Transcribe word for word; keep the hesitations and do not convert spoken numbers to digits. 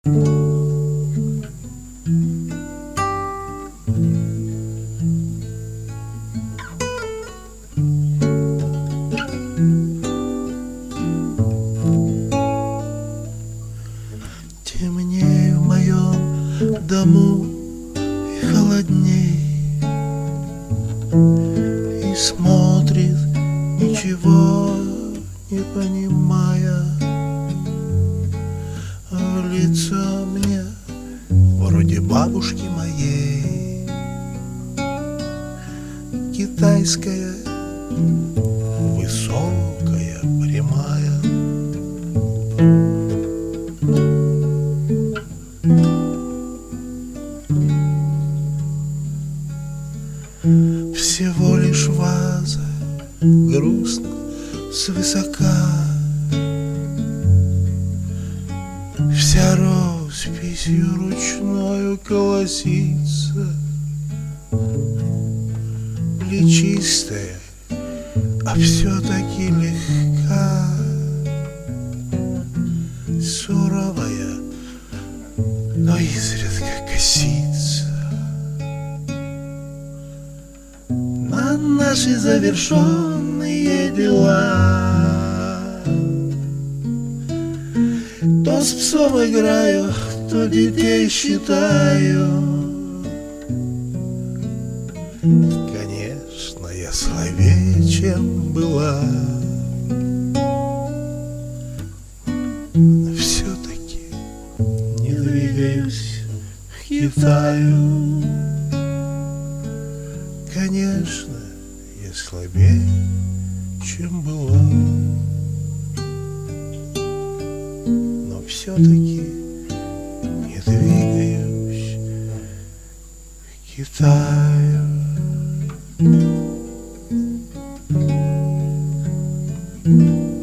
Темнее в моем дому и холодней, и смотрит, ничего не понимая, в лицо мне вроде бабушки моей, китайская, высокая, прямая. Всего лишь ваза, грустно, свысока, вся росписью ручною колосится, плечистая, а все-таки легка, суровая, но изредка косится на наши завершенные дела. То с псом играю, то детей считаю. Конечно, я слабее, чем была, но все-таки не двигаюсь к Китаю. Конечно, я слабее, чем была, но все-таки не двигаюсь к Китаю.